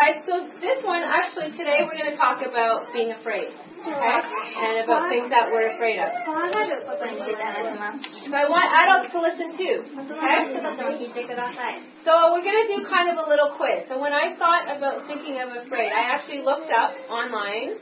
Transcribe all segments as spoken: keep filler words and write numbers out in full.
Alright, so this one, actually today we're going to talk about being afraid. Okay? And about things that we're afraid of. So I want adults to listen too. Okay? So we're going to do kind of a little quiz. So when I thought about thinking of afraid, I actually looked up online.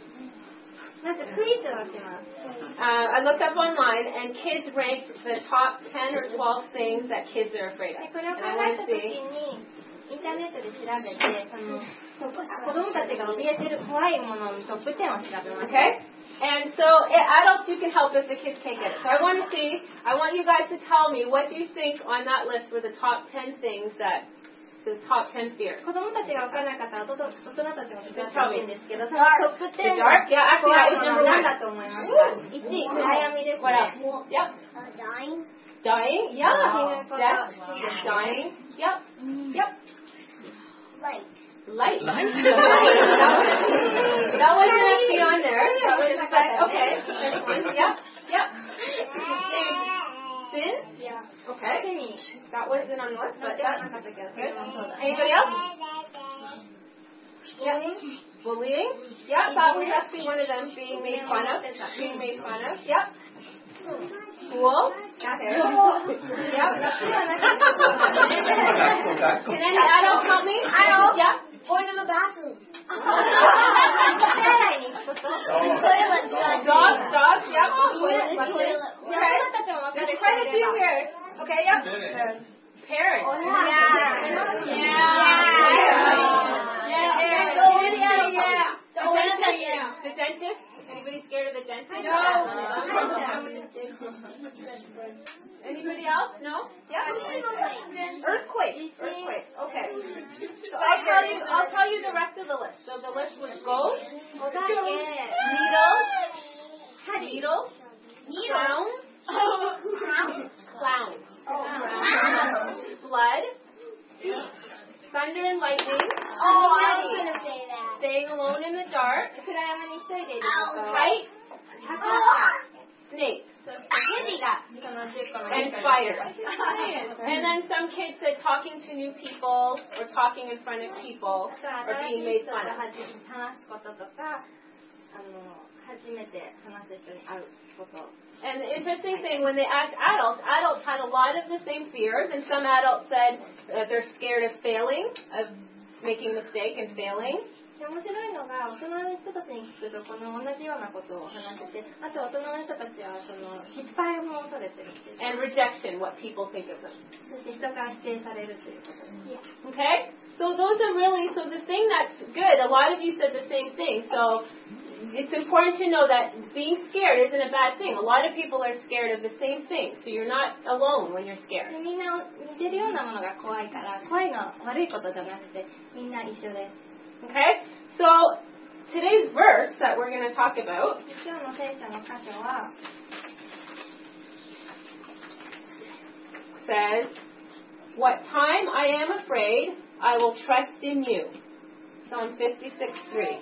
Uh, I looked up online and kids ranked the top ten or twelve things that kids are afraid of. And I want to see. インターネットで調べて、その子供たちが怯えてる怖いもののトップテンを調べました。 Okay? And so adults, you can help if the kids can't get it. So I want to see, I want you guys to tell me what do you think on that list were the top ten things that, the top ten fears. 子供たちが分からなかったら大人たちも伝えてるんですけど、そのトップテン Dark? Yeah, actually that was 怖 number いもの one. 何だと思いますか？いちい、暗闇ですね。 What else? Yep. Dying. Dying? Yeah. Wow. Death. Dying. Yep. Yep. Light. Light. Light. That wasn't actually on there. That was just like, okay. Yep. Yep. Sin? Yeah. Okay. That wasn't on the list, but that's good. Anybody else? Yeah. Bullying? Yeah, that was actually one of them, being made fun of. Being made fun of. Yep. School? Okay. Yep. Can any adults help me? Adults? Yeah. Going to the bathroom. Dogs, dogs, yep. Okay. There's quite a few here. Okay, yep. Parents. Oh, Yeah. yeah. Yeah. Yeah. Yeah. Yeah. Yeah. The dentist? Anybody scared of the dentist? No. Anybody else? No? Yeah. Earthquake. Earthquake. Okay. So I'll tell you. I'll tell you the rest of the list. So the list was ghosts, needles, needles, clowns, clowns, blood, thunder and lightning. Oh, I was gonna say that. Staying alone in the dark. Height. Snakes. And spiders. And then some kids said talking to new people or talking in front of people or being made fun of. And the interesting thing, when they asked adults, adults had a lot of the same fears, and some adults said that they're scared of failing, of making a mistake and failing. 面白いのが大人の人たちに聞くとこの同じようなことを話してて、あと大人の人たちはその失敗も恐れてるっていう。 And rejection, what people think of them. そして人から否定されるということです。 Okay? So those are really, so the thing that's good, a lot of you said the same thing, so it's important to know that being scared isn't a bad thing. A lot of people are scared of the same thing, so you're not alone when you're scared. みんな似てるようなものが怖いから、怖いのは悪いことじゃなくて、みんな一緒です。 Okay? So today's verse that we're going to talk about 今日の聖書の箇所は says, What time I am afraid, I will trust in you. Psalm fifty-six three.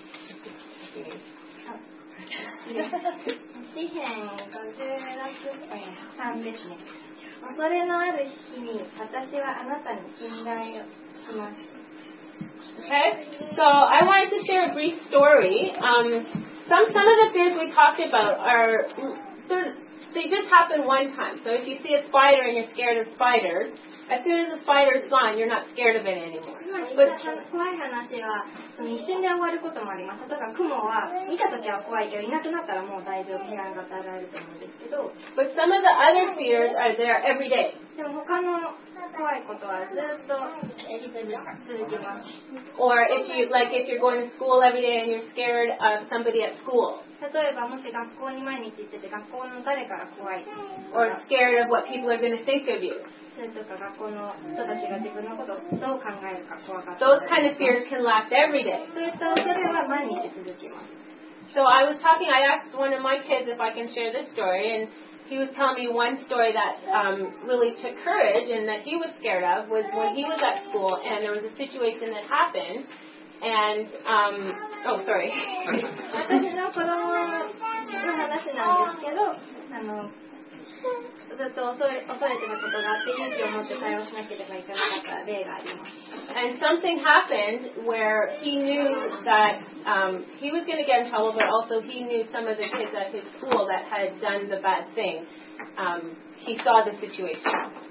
詩編ごじゅうろく編さんですね。恐れのある日に私はあなたに信頼をします。 Okay, so I wanted to share a brief story. Um, some some of the fears we talked about are they just happen one time. So if you see a spider and you're scared of spiders, as soon as the spider is gone, you're not scared of it anymore. But 怖い話は一瞬で終わることもあります。例えば雲は見たときは怖いけどいなくなったらもう大丈夫、被害が与えられると思うんですけど。 But some of the other fears are there every day. でも他の怖いことはずっと続きます。 Or if you like if you're going to school every day and you're scared of somebody at school. 例えばもし学校に毎日行ってて学校の誰かが怖い。 Or scared of what people are going to think of you. それとか学校の人たちが自分のことをどう考えるか怖かった。 Those kind of fears can last every day. そういった恐れは毎日続きます。 So I was talking, I asked one of my kids if I can share this story, and he was telling me one story that um, really took courage and that he was scared of was when he was at school and there was a situation that happened, and, um, oh, sorry. 私の子供の話なんですけど、あのずっと恐れ、恐れてたことがあって勇気を持って対応しなければいけなかった例があります。 And something happened where he knew that um, he was going to get in trouble, but also he knew some of the kids at his school that had done the bad thing. Um, he saw the situation.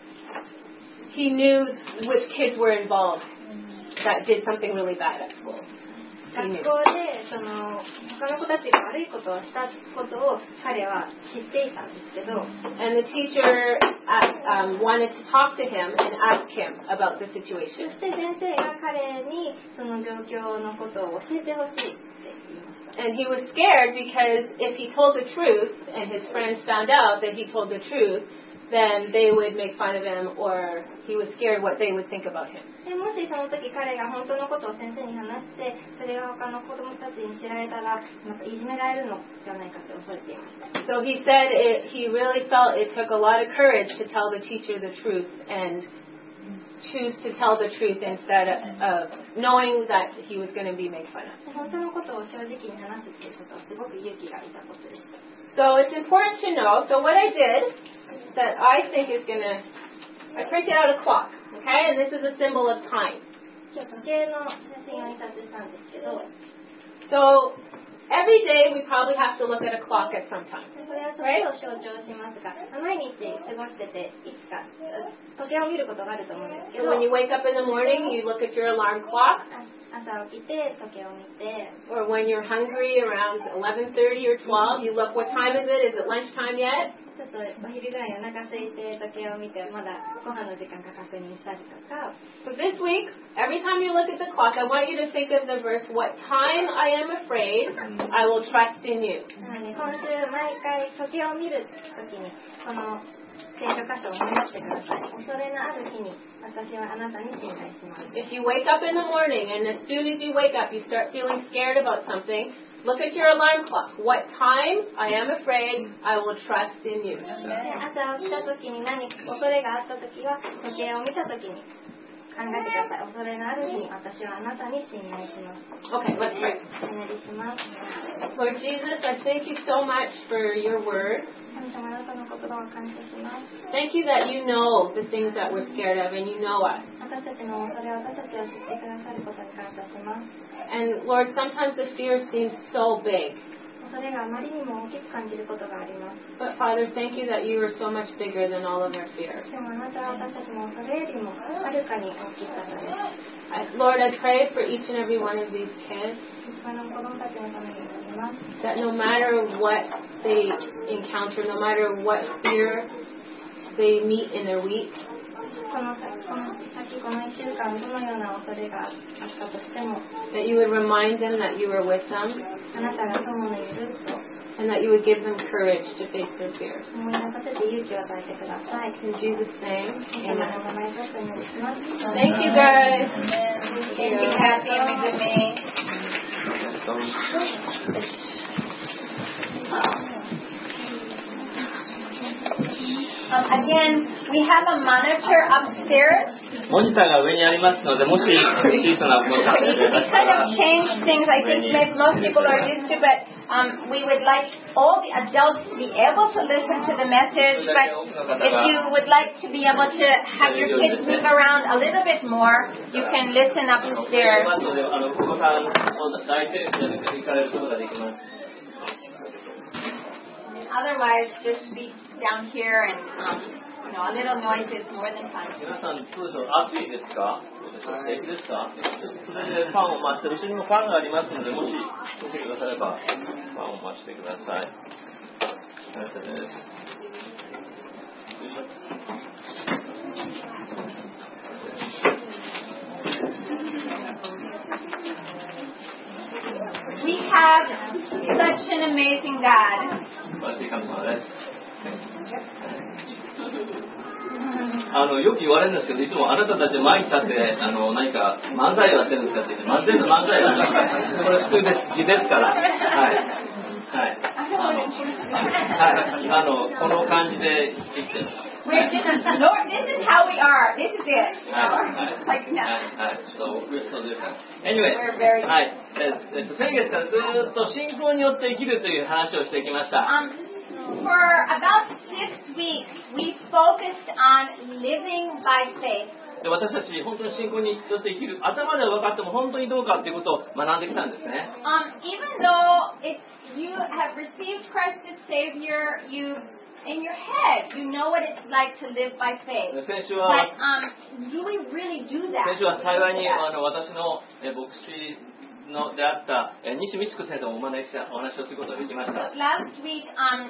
He knew which kids were involved that did something really bad at school. 学校でその他の子たちが悪いことをしたことを彼は知っていたんですけど、 And the teacher uh, um, wanted to talk to him and ask him about the そ situation. して先生が彼にその状況のことを教えてほしいって言いました。 And he was scared because if he told the truth and his friends found out that he told the truth, then they would make fun of him, or he was scared what they would think about him. でもしその時彼が本当のことを先生に話してそれが他の子供たちに知られたらまたいじめられるのじゃないかって恐れていました。 So he said it, he really felt it took a lot of courage to tell the teacher the truth and choose to tell the truth instead of, of knowing that he was going to be made fun of. 本当のことを正直に話すっていうことはすごく勇気がいたことです。 So it's important to know. So what I did that I think is going to, I printed out a clock, okay? And this is a symbol of time. 今日時計の写真を印刷したんですけど、 So every day we probably have to look at a clock at some time. それは時を象徴しますが、毎日過ごしてていつか時計を見ることがあると思うんですけ And ど、 when you wake up in the morning, you look at your alarm clock. 朝起きて時計を見て、 Or when you're hungry around eleven thirty or twelve, you look, what time is it? Is it lunchtime yet? ちょっとお昼ぐらいお腹空いて時計を見てまだご飯の時間か確認したりとか。 So this week, every time you look at the clock, I want you to think of the verse, what time I am afraid, I will trust in you. なので今週毎回時計を見るときにこの聖書箇所を思い出してください。恐れのある日に私はあなたに信頼します。 If you wake up in the morning and as soon as you wake up, you start feeling scared about something, look at your alarm clock. What time I am afraid, I will trust in you. で朝起きたときに何か恐れがあったときは時計を見たときに考えてください。恐れのある日に私はあなたに信頼します。 Okay, let's pray. お願いします。 Lord Jesus, I thank you so much for your word. 神様あなたの言葉を感謝します。 Thank you that you know the things that we're scared of and you know us. 私たちの恐れを私たちを知ってくださることに感謝します。 And Lord, sometimes the fear seems so big. 恐れがあまりにも大きく感じることがあります。 But Father, thank you that you are so much bigger than all of our fears. でもあなたは私たちの恐れよりもはるかに大きい方です。 I, Lord, I pray for each and every one of these kids 他の子供たちのために祈ります。 that no matter what they encounter, no matter what fear they meet in their week, この先、この先、このいっしゅうかんどのような恐れがあったとしても that you would remind them that you are with them あなたが友のいると and that you would give them courage to face their fears. 思い出させて勇気を与えてください。 In Jesus' name, 神様 amen. の名前としてお願いします。 Thank you, guys. Thank you, Kathy, and be with me. Um, again, we have a monitor upstairs. モニターが上にありますので、もし小さなものがあれ We ば kind of changed things. I think maybe most people are used to, but um, we would like all the adults to be able to listen to the message. But if you would like to be able to have your kids move around a little bit more, you can listen upstairs. あのお子さんを抱いて行かれることができます。 Otherwise, just be down here and um, you know, a little noise is more than fine. 皆さん、どうでしょう、暑いですか？平気ですか？それでファンを回して、後ろにもファンがありますので、もし見てくだされば、ファンを回してください。ありがとうございます。 We have such an amazing God. 素晴らしい神様です。あのよく言われるんですけど、いつもあなたたち前に立ってあの何か漫才をやってるんですかって言って、漫才の漫才をやってるこれ普通です、儀ですから、はい、はい、あの、はい、今のこの感じで生きてる。 We're just, Lord, this is how we are. This is it. はい、はい、 Like now. はい、そう、そうです。Anyway、 We're very. はい、えっと先月からずっと信仰によって生きるという話をしてきました。 Um, for about six weeks, we focused on living by faith. で私たち本当に信仰によって生きる、頭では分かっても本当にどうかっていうことを学んできたんですね。 Um, even though it's, you have received Christ as Savior, you in your head, you know what it's like to live by faith. 先週は、 But um, do we really do that? 先週は幸いにあの私のえ牧師のであったえ西美智子先生をお招きしてお話をすることができました。 Last week, um,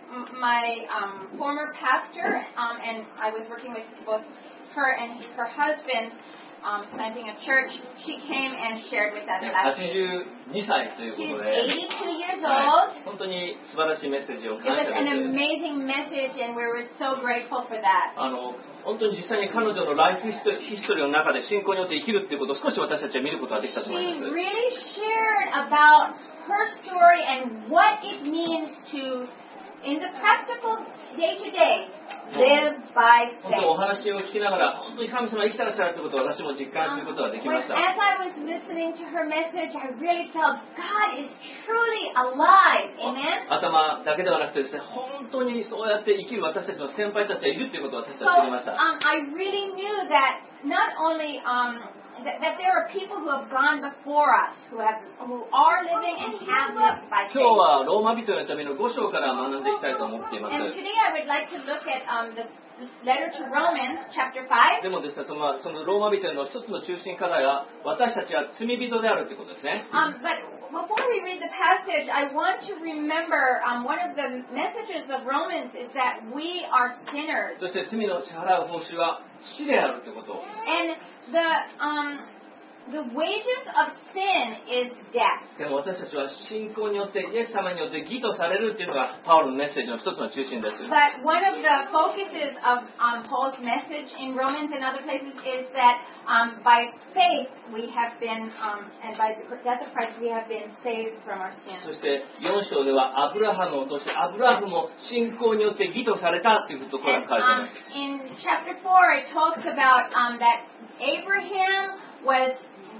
my um, former pastor, um, and I was working with both her and her husband, um, planting a church. She came and shared with us last はちじゅうにさいということで、 eighty-two years は old. い、本当に素晴らしいメッセージを It 感 was 謝 an です。 amazing message, and we were so grateful for that. あの本当に実際に彼女のライフヒストヒストリーの中で信仰によって生きるっていうことを少し私たちは見ることができたと She 思います。 really shared about her story and what it means to, in the practical day-to-day, live by 本当にお faith. 話を聞きながら本当に神様が生きてらっしゃるということを私も実感することができ When, ました。 as I was listening to her message, I really felt God is truly alive. Amen? 頭だけではなくてですね、本当にそうやって生きる私たちの先輩たちがいるということを私 So たちは知りました。 um, I really knew that not only um, that, that there are people who have gone before us, who have who are living and have lived by 今日 faith. はローマ人のためのご章から学んでいきたいと思っています。 And today I would like to look at um, the letter to Romans, chapter five. でもですね、そのそのローマ人の一つの中心課題は私たちは罪人であるということですね。 Um, but before we read the passage, I want to remember um, one of the messages of Romans is that we are sinners. そして罪の支払う報酬は死であるということ。 And the um, the wages of sin is death. でも私たちは信仰によってイエス様によって義とされるというのがパウロのメッセージの一つの中心です。 But one of the focuses of um, Paul's message in Romans and other places is that um, by faith we have been, um, and by the death of Christ we have been saved from our そ sins. してよん章ではアブラハムを通してアブラハムも信仰によって義とされたというところ And が書いてあり um, ます。 in chapter four it talks about um, that Abraham was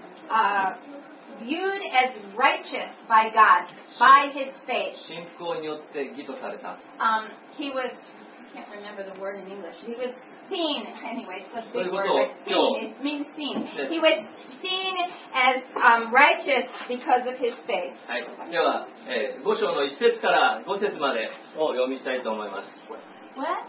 uh, viewed as righteous by God, by his faith. 信仰によって義とされた。 Um, he was, I can't remember the word in English, he was seen, anyway, it's a big word, but seen, it means seen. He was seen as um, righteous because of his faith. はい、では、えー、ご章のいち節からご節までを読みしたいと思います。 What?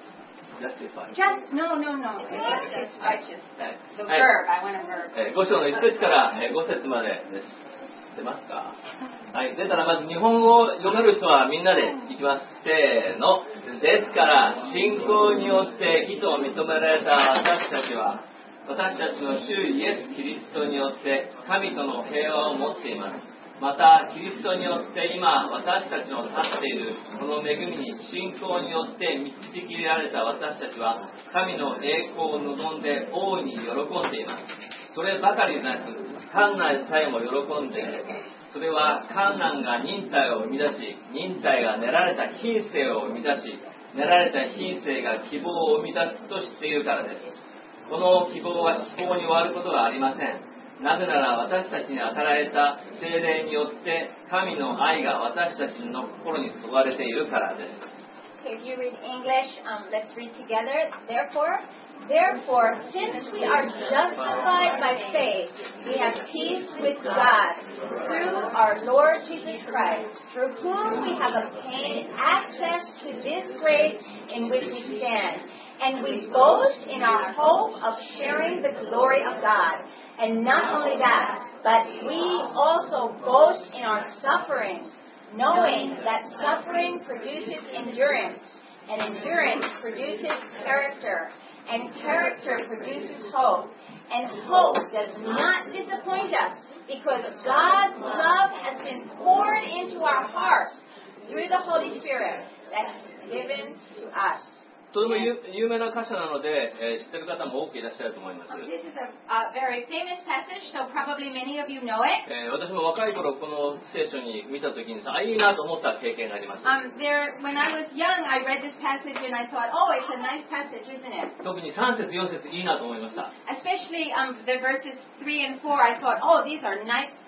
Justify Just, no, no, no, it's it's righteous, the, the Hey. verb, I want a verb. えー、ご章のいち節からえーご節までです。出ますか？はい、出たらまず日本語を読める人はみんなでいきます。せーの。ですから信仰によって義と認められた私たちは私たちの主イエス・キリストによって神との平和を持っています。またキリストによって今私たちの立っているこの恵みに信仰によって導きられた私たちは神の栄光を望んで大いに喜んでいます。そればかりなく観難さえも喜んでいる。それは観難が忍耐を生み出し、忍耐が練られた品性を生み出し、練られた品性が希望を生み出すとしているからです。この希望は希望に終わることはありません。なぜなら私たちに与えられた聖霊によって神の愛が私たちの心に注がれているからです。 Okay, if you read English, um, let's read together. Therefore, therefore, since we are justified by faith, we have peace with God through our Lord Jesus Christ, through whom we have obtained access to this grace in which we stand, and we boast in our hope of sharing the glory of God. And not only that, but we also boast in our sufferings, knowing that suffering produces endurance, and endurance produces character, and character produces hope, and hope does not disappoint us, because God's love has been poured into our hearts through the Holy Spirit that is given to us. とても有有名な箇所なので、えー、知ってる方も多くいらっしゃると思います。 This is a, a very famous passage, so probably many of you know it. えー、私も若い頃この聖書に見たときにさ、あ、いいなと思った経験があります。 Um, there, when I was young, I read this passage and I thought, oh, it's a nice passage, isn't it? 特にさん節よん節いいなと思いました。 Especially um, the verses three and four, I thought, oh, these are nice,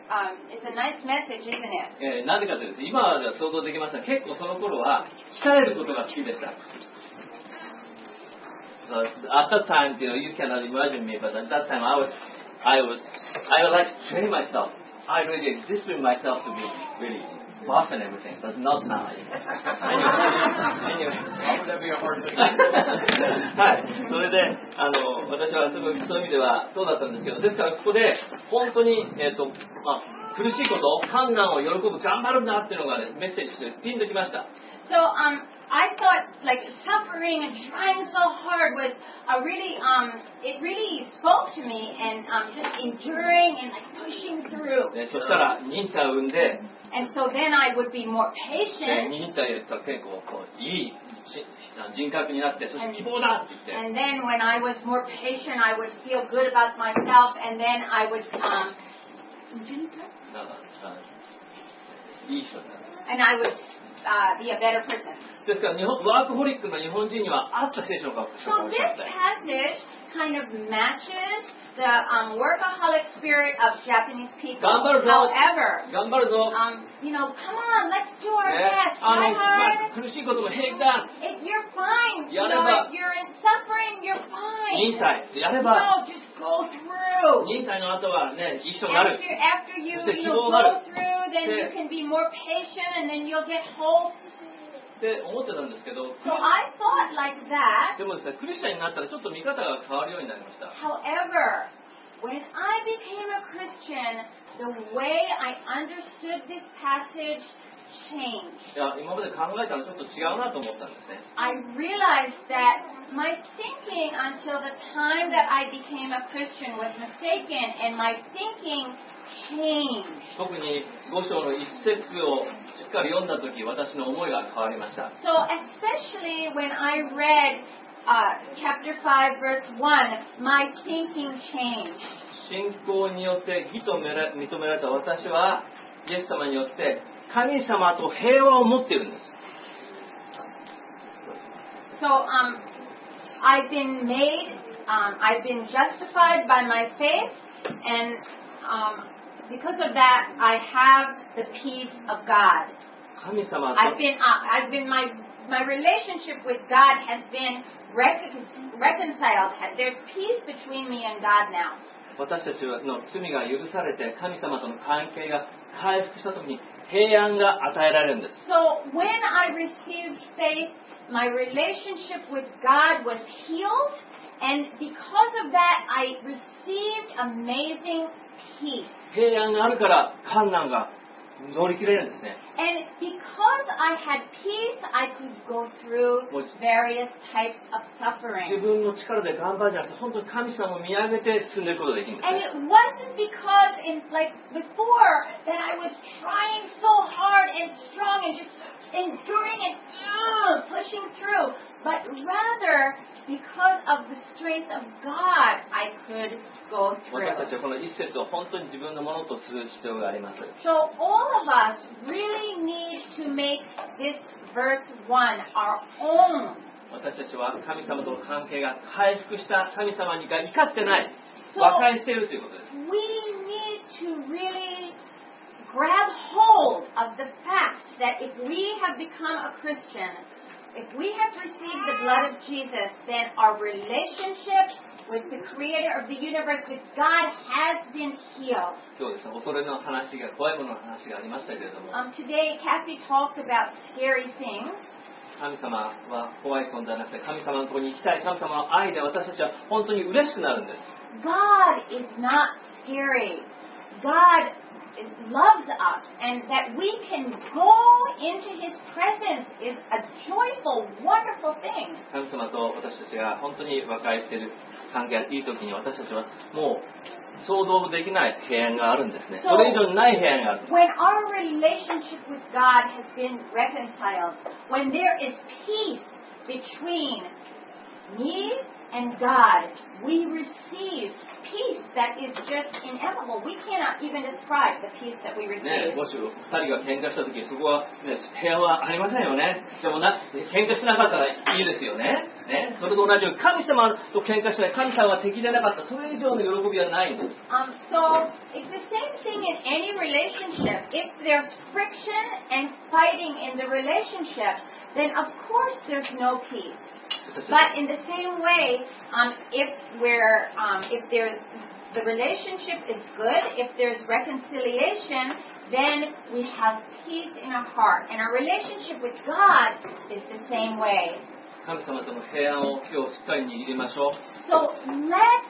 um, it's a nice message, isn't it? えー、なぜかというと、今では想像できましたが、結構その頃は鍛えることが好きでした。So, at that time, you know, you cannot imagine me, but at that time I was, I was, I would like to train myself. I really discipline myself to be really boss and everything, but not now. Anyway, How would that be a hard thing? はい、それで、あの、私はすごいそういう意味ではそうだったんですけど、ですからここで本当に、えっと、まあ、苦しいこと、困難を喜ぶ、頑張るんだっていうのが、ね、メッセージとしてピンときました。 So, um, I thought like suffering and trying so hard was a really, um, it really spoke to me and um, just enduring and like pushing through. ね、そしたら忍耐を生んで、 And so then I would be more ね、 patient. 忍耐と結構こういい人格になって、そして希望だって言って。 And then when I was more patient, I would feel good about myself, and then I would, um, なんかいい人になる。 and I would uh, be a better person. ですから日本ワークホリックの日本人には合った聖書が So this passage kind of matches the um, workaholic spirit of Japanese people. 頑張るぞ。 However, 頑張るぞ。 um, you know, come on, let's do our ね、 best. あ Try の、まあ、 hard. 苦しいことも平気だ。 If you're fine, you やれ know, ば。 if you're in suffering, you're fine. 忍耐やれば。 No, just go through. 忍耐の後はね、いい人になる。 After, after you, そして you 希望 know, がある。 go through, then you can be more patient, and then you'll get hope. って思ってたんですけど、 So I thought like that. でもですね、クリスチャンになったらちょっと見方が変わるようになりました。 However, when I became a Christian, the way I understood this passage changed. いや、今まで考えたらちょっと違うなと思ったんですね。 I realized that my thinking until the time that I became a Christian was mistaken, and my thinking changed. 特に五章の一節をしっかり読んだとき、私の思いが変わりました。 So especially when I read uh, chapter five, verse one, my thinking changed. 信仰によって義と認められた私は、イエス様によって神様と平和を持っているんです。 So um, I've been made, um, I've been justified by my faith, and um, because of that, I have the peace of God. 神様と I've been, uh, I've been my my relationship with God has been recon- reconciled. There's peace between me and God now. 私たちの罪が許されて神様との関係が回復したときに平安が与えられるんです。 So when I received faith, my relationship with God was healed, and because of that, I received amazing peace. 平安があるから困難が乗り切れるんですね。 And because I had peace, I could go through various types of 自 suffering. 分の力で頑張るんじゃなくて本当に神様を見上げて進んでいくことができるんです And ね。 it wasn't because, in like before, that I was trying so hard and strong and just enduring and uh, pushing through, but rather because of the strength of God, I could go 私た through. ちはこの一節を本当に自分のものとする必要があります。 So all of us really need to make this verse one our own. 私たちは神様との関係が回復した神様にが怒ってない、 そう和解しているということです。 We need to really grab hold of the fact that if we have become a Christian, if we have received the blood of Jesus, then our relationship with the creator of the universe, with God, has been healed. 今日ですね、恐れの話が、怖いものの話がありましたけれども、 Um, today, Kathy talked about scary things. 神様は怖い存在じゃなくて、神様のところに行きたい、神様の愛で私たちは本当に嬉しくなるんです。 God is not scary. God loves us, and that we can go into His presence is a joyful, wonderful thing. 神様と私たちが本当に和解している関係がいい時に私たちはもう想像できない平安があるんですね。 So, それ以上にない平安がある。 when our relationship with God has been reconciled, when there is peace between me and God, we receive peace that is just ineffable. We cannot even describe the peace that we ね、 receive. もしふたりが喧嘩した時そこは、ね、平和はありませんよね。でもな喧嘩しなかったらいいですよね。 ね、それと同じように神様と喧嘩しない、神様は敵じゃなかった、それ以上の喜びはないんです。 Um, so it's the same thing in any relationship. If there's friction and fighting in the relationship, then of course there's no peace. But in the same way, um, if we're, um, if there's the relationship is good, if there's reconciliation, then we have peace in our heart, and our relationship with God is the same way. 神様との平安を今日しっかり握りましょう。 So let's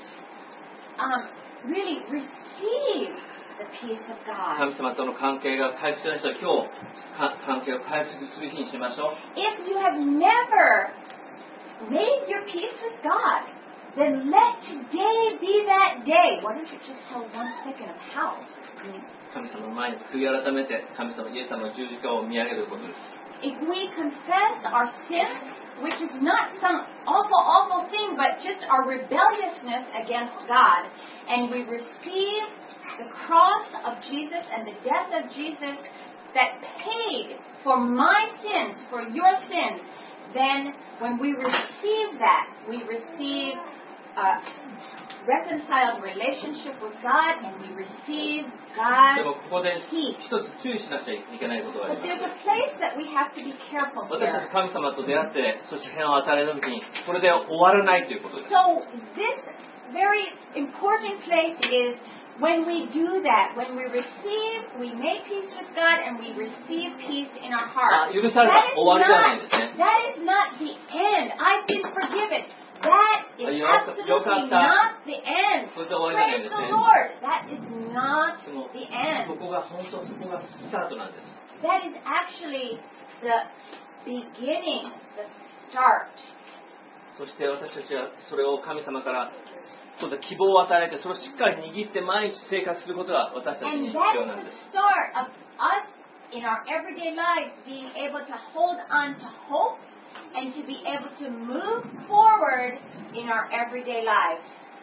um, really receive the peace of God. 神様との関係が回復しない人は今日関係を回復する日にしましょう。 If you have never made your peace with God, then let today be that day. Why don't you just tell one second of how? 神様の前に悔い改めて神様イエス様の十字架を見上げることです。 If we confess our sins, which is not some awful, awful thing, but just our rebelliousness against God, and we receive the cross of Jesus and the death of Jesus that paid for my sins, for your sins, then when we receive that, we receive a reconciled relationship with God, and we receive で God's もここで peace. 一つ注意しなくちゃいけないことがあ But りま there's す。 a place that we have to be careful 私た here. ち神様と出会って、そして平安を与えられた時に、これで終わらないということです。 So this very important place is when we do that, when we receive, we make peace with God, and we receive peace in our あ、 heart. 許され That た、 is 終わりじゃないん not, ですね。 that is not the end. I've been forgiven. That is よか- よかっ absolutely た。 not the end. それで終わりじゃないん Praise です the ね。 Lord. That is not でも the こ end. こが本当そこがスタートなんです。 That is actually the beginning, the start. そして私たちはそれを神様からそうだ希望を与えられて、それをしっかり握って毎日生活することが私たち And に必 that 要 is なんで the す。 start of us in our everyday lives being able to hold on to hope and to be able to move forward in our everyday lives.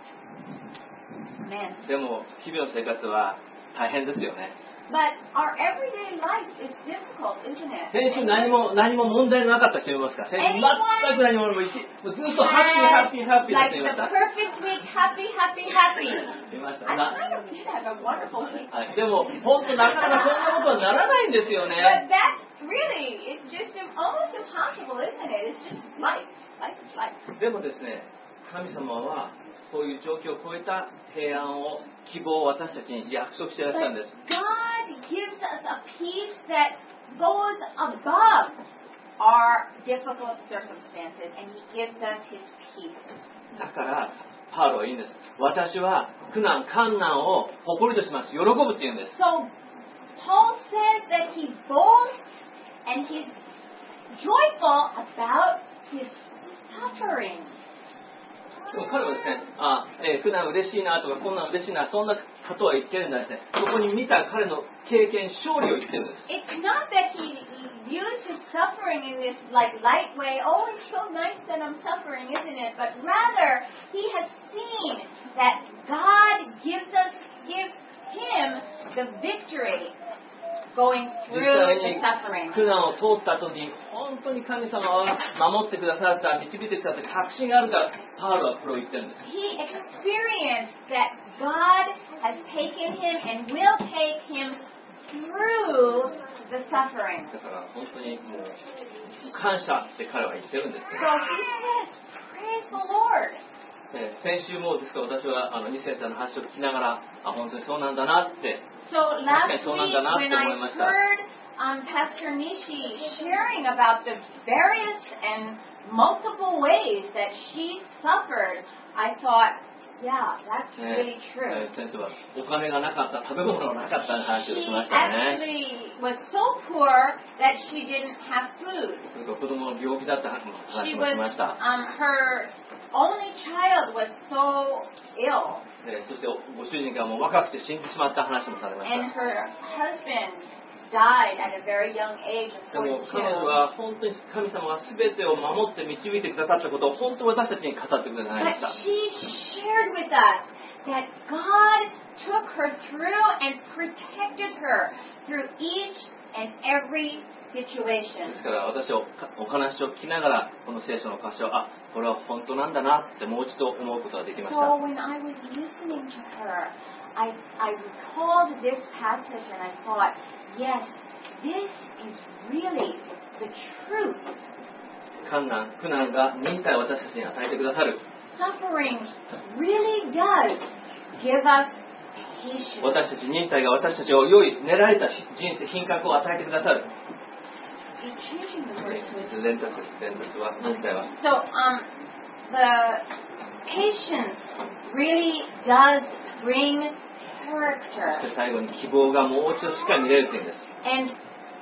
Amen. でも日々の生活は大変ですよね。 But our everyday life is difficult, isn't it? 先週何も何も問題のなかった人いますか？先週全く何ももう一もうずっとハッピーハッピーハッピーな Like 人いま the した？ perfect week, happy, happy, happy. いました。 I な kind of did have a wonderful week. はい、でも本当なかなかそんなことはならないんですよ But ね。 that's really, it's just almost impossible, isn't it? It's just life. Life is life. でもですね、神様はそういう状況を超えた平安を希望を私たちに約束していらっしゃるんです。 But God gives us a peace that goes above our difficult circumstances, and He gives us His peace. だからパウロは言うんです。私は苦難、困難を誇りとします。喜ぶって言うんです。 So Paul says that he's bold and he's joyful about his suffering. でも彼はですね、あ、えー、苦難嬉しいなとか困難嬉しいな、そんなことは言ってるんじゃないですね。そこに見た彼の経験、勝利を言ってるんです。 It's not that he views his suffering in this like light way. Oh, it's so nice that I'm suffering, isn't it? But rather, he has seen that God gives us, gives him the victory going 実 through 際 the に suffering. 苦難を通った後に本当に神様は守ってくださった導いてくださって確信があるからパウロはこれを言ってるんです。 He experienced that God has taken him and will take him through the suffering. だから本当にもう感謝って彼は言ってるんです So ね。 he says, praise the Lord. えー先週もですから私はあの二世さんの話を聞きながらあ本当にそうなんだなって So last week そうなんだなって when I 思いました。 heard um, Pastor Nishi sharing about the various and multiple ways that she suffered, I thought, yeah, that's ね really true. えー先生はお金がなかった食べ物がなかった話を She しましたね。 actually was so poor that she didn't have food. それから子供の病気だった話も She し was, ました。 um, her only child was so ill, えーそしてご主人がもう若くて死んでしまった話もされまし and た。 her husband died at a very young age of でも彼女 forty-two. は本当に神様が全てを守って導いてくださったことを本当に私たちに語ってくださいま But した。 she shared with us that God took her through and protected her through each and every situation. ですから私はお話を聞きながらこの聖書の箇所、あ、これは本当なんだなってもう一度思うことができました。 So when I was listening to her, I, I recalled this passage and I thought, yes, this is really the truth. 困難、苦難が忍耐を私たちに与えてくださる。 Suffering really does give us patience. 私たち忍耐が私たちを良い練られた人生品格を与えてくださる。 You're changing the word to it. 連達連達は忍耐は。 So um, the patience really does bring character. そして最後に希望がもう一度しっかり見れるというんです。 And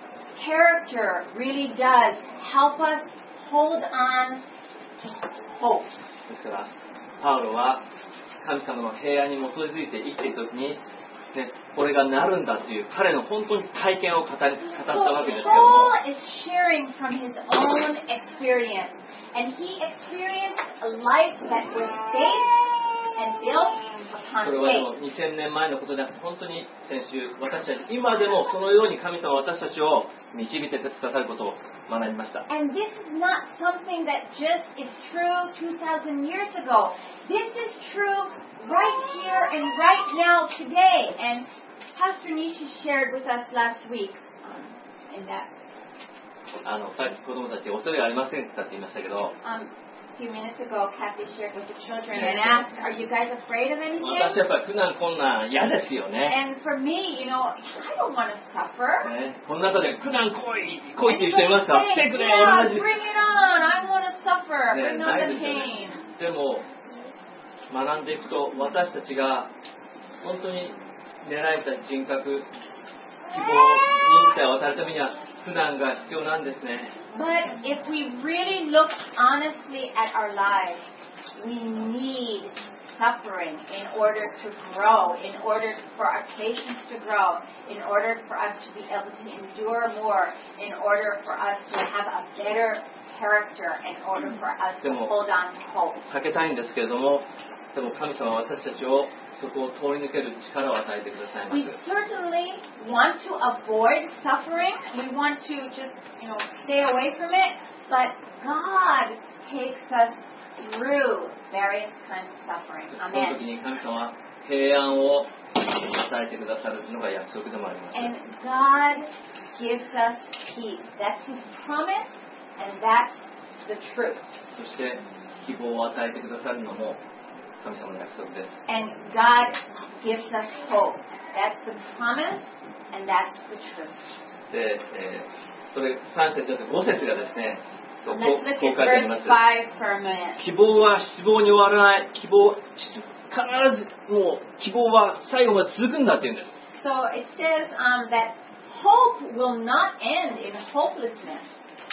character really does help us hold on to hope. ですからパウロは神様の平安に基づいて生きているときに、ね、これがなるんだという彼の本当に体験を語り語ったわけですけども、 Paul is sharing from his own experience, and he experienced a life that was based and built こ upon れはでも faith. にせんねんまえのことじゃなくて、本当に先週私たち今でもそのように神様は私たちを導いてくださることを学びました。 And this is not something that just is true two thousand years ago. This is true right here and right now today. And Pastor Nishi shared with us last week um, in that あのさっき子供たち恐れありませんかって言いましたけど、 um, a few minutes ago, Kathy shared with the children and asked, "Are you guys afraid of anything?" 私やっぱり苦難困難嫌ですよね。 And for me, you know, I don't want to suffer. ね、この中で苦難来い来いっていう人いますか？ Everybody 来てく saying, れ、俺 yeah, たち。 bring it on. I want to suffer. ね、 Bring な on い the ですよね。 pain. でも学んでいくと私たちが本当に練られた人格、希望、忍耐を与えるためには苦難が必要なんですね。 But if we really look honestly at our lives, we need suffering in order to grow, in order for our patience to grow, in order for us to be able to endure more, in order for us to have a better character, in order for us to hold on to hope. 避けたいんですけれども、でも神様は私たちをそこを通り抜ける力を与えてくださいま We す。 certainly want to avoid suffering. We want to just, you know, stay away from it. But God takes us through various kinds of suffering. その時 Amen. に神様は平安を与えてくださるのが約束でもあります。 And God gives us peace. That's His promise, and that's the truth. そして希望を与えてくださるのも神様の約束です。 And God gives us hope. That's the promise, and that's the truth. で、えー、それさん節とご節がですね、こう Let's こ look う書いてあり at ます。 verse five for a minute. 希望は失望に終わらない。希望、必ずもう希望は最後まで続くんだっていうんです。 So it says um, that hope will not end in hopelessness.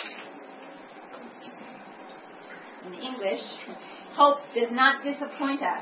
In English, hope does not disappoint us.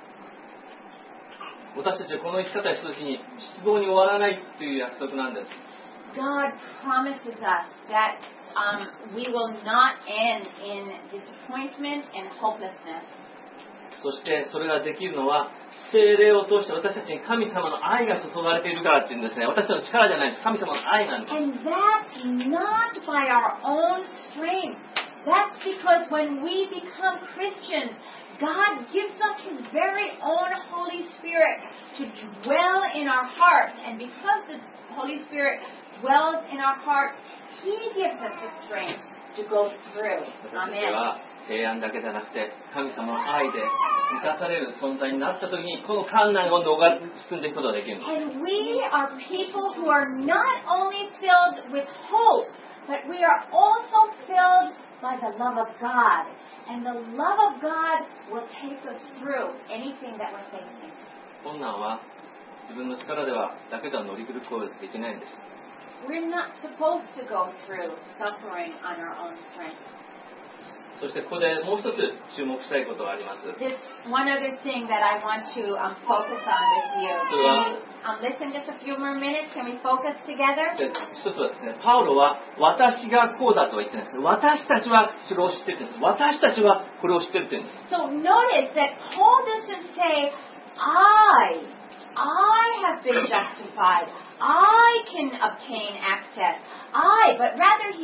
私たちはこの生き方をするときに失望に終わらないという約束なんです。 God promises us that um, we will not end in disappointment and hopelessness. そしてそれができるのは聖霊を通して私たちに神様の愛が注がれているからっていうんですね。私たちの力じゃないです。神様の愛なんです。 And that's not by our own strength. That's because when we become Christians, God gives us His very own Holy Spirit to dwell in our hearts. And because the Holy Spirit dwells in our hearts, He gives us the strength to go through. 私たち Amen. は平安だけじゃなくて神様の愛で満たされる存在になった時にこの困難を逃れ進んでいくことができるんです。 And we are people who are not only filled with hope, but we are also filled by the love of God. And the love of God will take us through anything that we're facing. 困難は自分の力ではだけでは乗り切ることができないんです。 We're not supposed to go through suffering on our own strength. そしてここでもう一つ注目したいことがあります。 There's one other thing that I want to um, focus on with you. Can you um, listen just a few more minutes? Can we focus together? で一つはですね、パウロは私がこうだとは言ってないです。私たちはそれを知ってるんです。私たちはこれを知ってるって言うんです。 So notice that Paul doesn't say, I, I have been justified. I can obtain access. I, but rather he